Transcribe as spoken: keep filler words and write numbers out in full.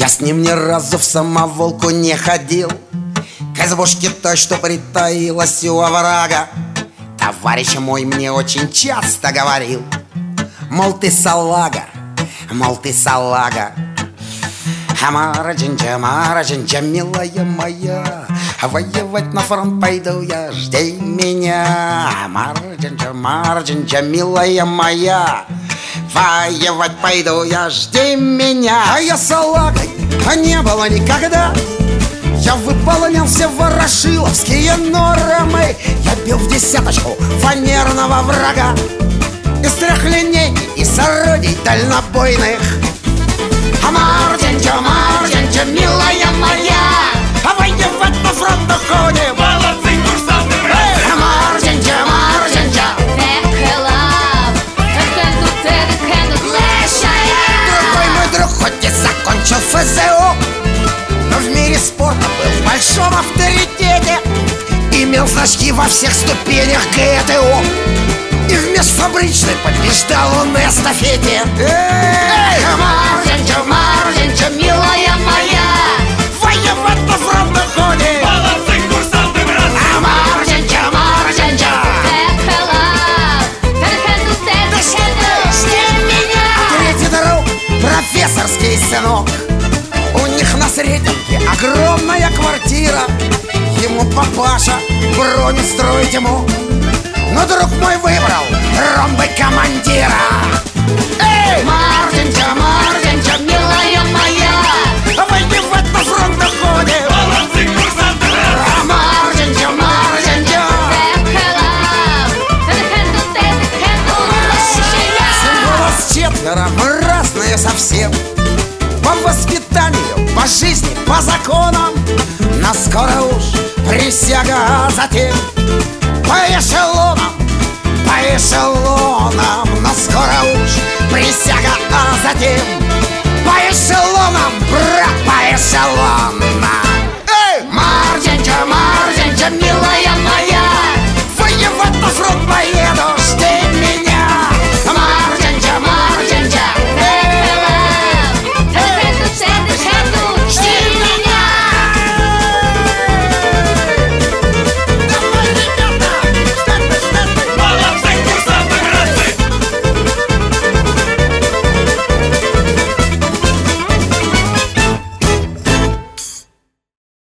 с ним ни разу в самоволку не ходил, к избушке той, что притаилась у оврага. Товарищ мой мне очень часто говорил: мол, ты салага, мол, ты салага. Амара джинджа, амара джинджа, милая моя, воевать на фронт пойду я, жди меня. Амара джинджа, амара джинджа, милая моя, воевать пойду я, жди меня. А я салагой, а не было никогда. Я выполнял все ворошиловские нормы. Я бил в десяточку фанерного врага из трех линейки и с орудий дальнобойных. Амар джинджа, амар джинджа, милая моя, а воевать на фронт уходим. Молодцы, курсанты, братцы! Амар джинджа, амар джинджа. Другой мой друг хоть и закончил эф зэ о, но в мире спорта был в большом авторитете. Имел значки во всех ступенях гэ тэ о, и в межфабричной побеждал он на эстафете. Эй, амар джинджа, амар джинджа, милая моя, воевать на фронт уходим. Молодцы, курсанты, братцы! Амар джинджа, амар джинджа. Третий друг, профессорский сынок, у них на Сретенке огромная квартира. Ему папаша броню строить ему, но друг мой выбрал ромбы командира. Эй, Мартинча, Мартинча, милая моя, воевать на фронт уходим. Молодцы, курсанты, братцы! А Мартинча, Мартинча. Нас четверо, мы разные совсем, по воспитанию, по жизни, по законам. Но скоро уж присяга, а затем по эшелонам, по эшелонам. Но скоро уж присяга, а затем по эшелонам, брат, по эшелонам.